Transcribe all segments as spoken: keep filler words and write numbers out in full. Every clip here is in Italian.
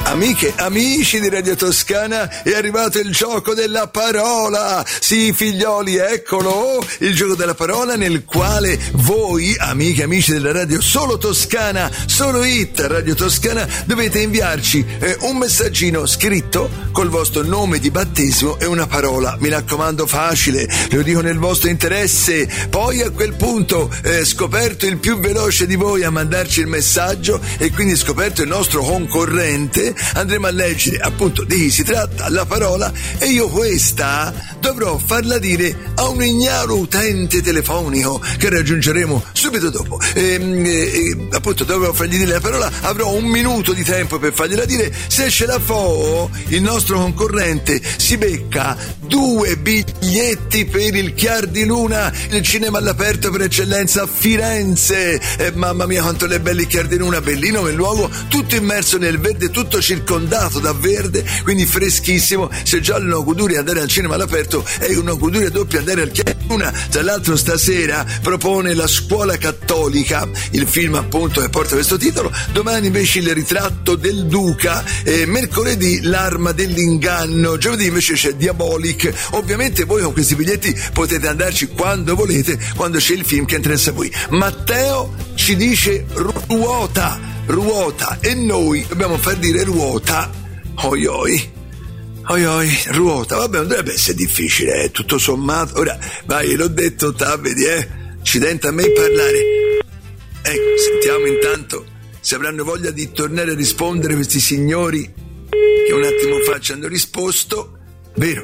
Amiche, amici di Radio Toscana, è arrivato il gioco della parola. Sì, figlioli, eccolo, il gioco della parola nel quale voi, amiche e amici della Radio Solo Toscana, Solo Hit Radio Toscana, dovete inviarci eh, un messaggino scritto col vostro nome di battesimo e una parola. Mi raccomando, facile, lo dico nel vostro interesse. Poi a quel punto, eh, scoperto il più veloce di voi a mandarci il messaggio e quindi scoperto il nostro concorrente, andremo a leggere appunto di chi si tratta la parola e io questa dovrò farla dire a un ignaro utente telefonico che raggiungeremo subito dopo. E, e, appunto dovrò fargli dire la parola, avrò un minuto di tempo per fargliela dire. Se ce la fa, il nostro concorrente si becca due biglietti per il Chiar di Luna, il cinema all'aperto per eccellenza a Firenze. E mamma mia quanto è bello il Chiar di Luna, bellino quel luogo, tutto immerso nel verde, tutto circondato da verde, quindi freschissimo. Se già non ho goduria andare al cinema all'aperto, è una goduria doppia andare al Chiar di Luna. Tra l'altro stasera propone La Scuola Cattolica, il film appunto che porta questo titolo, domani invece Il Ritratto del Duca, e mercoledì L'Arma dell'Inganno, giovedì invece c'è Diabolic. Ovviamente voi con questi biglietti potete andarci quando volete, quando c'è il film che interessa a voi. Matteo ci dice ruota, ruota, e noi dobbiamo far dire ruota. Oi oi, oi oi, ruota, vabbè, non dovrebbe essere difficile, eh, tutto sommato. Ora, vai, l'ho detto, ta, vedi, eh, accidente a me parlare. Ecco, sentiamo intanto se avranno voglia di tornare a rispondere questi signori che un attimo fa ci hanno risposto, vero?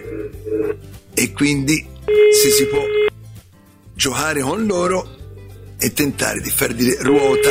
E quindi se si può giocare con loro e tentare di far dire ruota.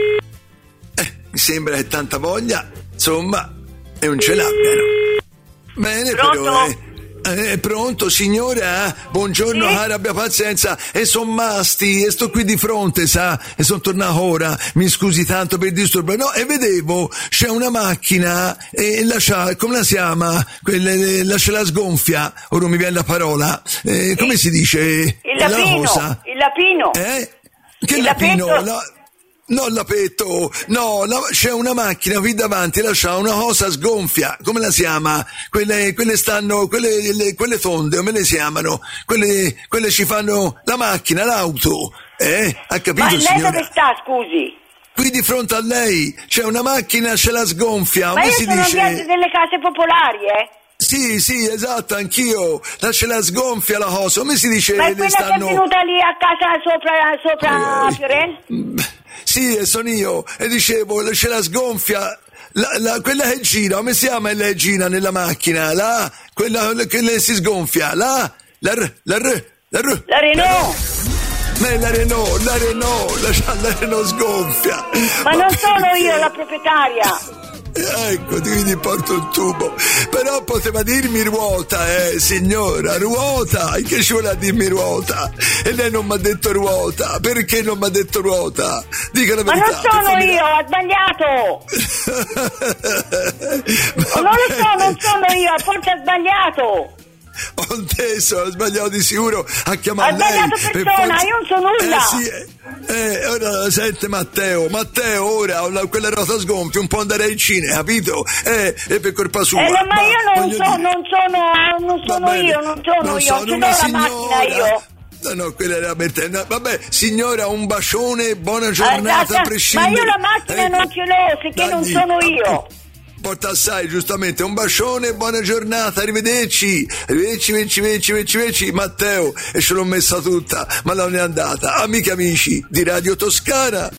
Eh, mi sembra che tanta voglia, insomma, e non ce l'abbiano. Bene, pronto? però, eh. Eh, pronto signora? Buongiorno, sì? cara, abbia pazienza, e son masti e sto qui di fronte, sa, e sono tornato ora, mi scusi tanto per disturbare. No, e vedevo c'è una macchina e lascia, come la si chiama? Quelle, lascia la sgonfia, ora mi viene la parola, eh, come il, si dice? Il lapino, la cosa? il lapino. Eh? Che il lapino? lapetto. La... No, l'apetto, no, la, c'è una macchina qui davanti, lascia una cosa sgonfia, come la si chiama? Quelle, quelle stanno, quelle, le, quelle tonde, come le si chiamano? Quelle, quelle ci fanno la macchina, l'auto, eh? Ha capito, Ma lei signora? dove sta, scusi? Qui di fronte a lei c'è una macchina, ce la sgonfia, Ma come io si sono dice? ambiente delle case popolari, eh? Sì, sì, esatto, anch'io, la ce la sgonfia la cosa, come si dice? Ma è quella stanno... che è venuta lì a casa sopra, sopra oh, oh, Firenze? Sì, e sono io, e dicevo, c'è la sgonfia, la, la, quella che gira, come si chiama lei gira nella macchina, là, quella che le si sgonfia, là, la R, la R, la R. La Renault! Ma è la Renault, la Renault, la, la Renault sgonfia. Ma, Ma non perché? sono io la proprietaria! Ecco, quindi porto il tubo. Però poteva dirmi ruota, eh, signora, ruota. Che ci vuole a dirmi ruota? E lei non mi ha detto ruota. Perché non mi ha detto ruota? Dica la Ma verità. non sono fammi... io, ha sbagliato! Non lo so, non sono io, forse ha sbagliato! Ho inteso, ho sbagliato di sicuro a chiamare ha lei. sbagliato persona, forse... io non so nulla! Eh sì, eh, eh, ora sente Matteo, Matteo ora quella rota sgonfia, un po' andare ai cinema, capito? Eh, e per colpa sua. Eh, no, ma io non so, dire... non sono, non sono io, non sono non io, sono ci do una la signora. macchina io! No, no, quella era per te. No, vabbè, signora, un bacione, buona giornata, Ah, a prescindere. ma io la macchina eh, non ce l'ho, perché non sono io! Porta assai, giustamente, un bacione, buona giornata, arrivederci, arrivederci, arrivederci, arrivederci, arrivederci, arrivederci. Matteo, e ce l'ho messa tutta, ma non è andata. Amiche e amici di Radio Toscana.